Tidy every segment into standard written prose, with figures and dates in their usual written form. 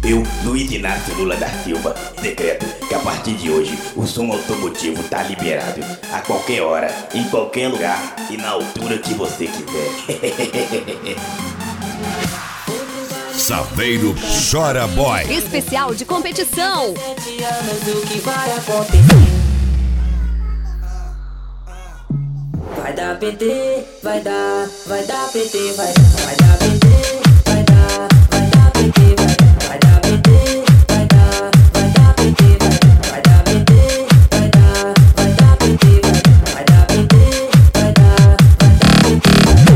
Eu, Luiz Inácio Lula da Silva, decreto que a partir de hoje o som automotivo tá liberado a qualquer hora, em qualquer lugar e na altura que você quiser. Saveiro Chora Boy. Especial de competição. 7 anos, o que vai acontecer? Vai dar PT, vai dar PT, vai dar PT, vai dar PT, vai dar PT, vai dar PT, vai dar PT, vai dar PT, vai dar PT, vai dar PT.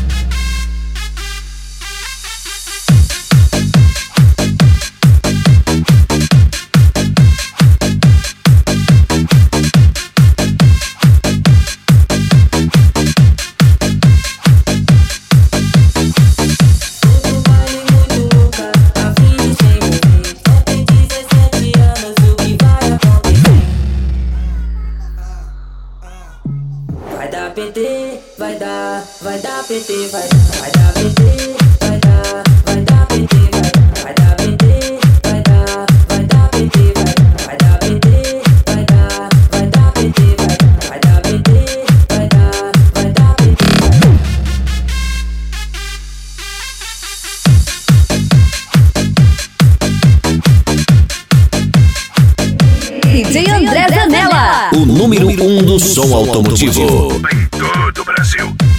Vai dar PT, vai dar PT, vai dar PT, vai dar PT, vai dar PT, vai dar PT, vai dar PT, vai dar PT, vai dar PT, vai dar PT. DJ André Zanella. O número 1 do som automotivo. Em todo o Brasil.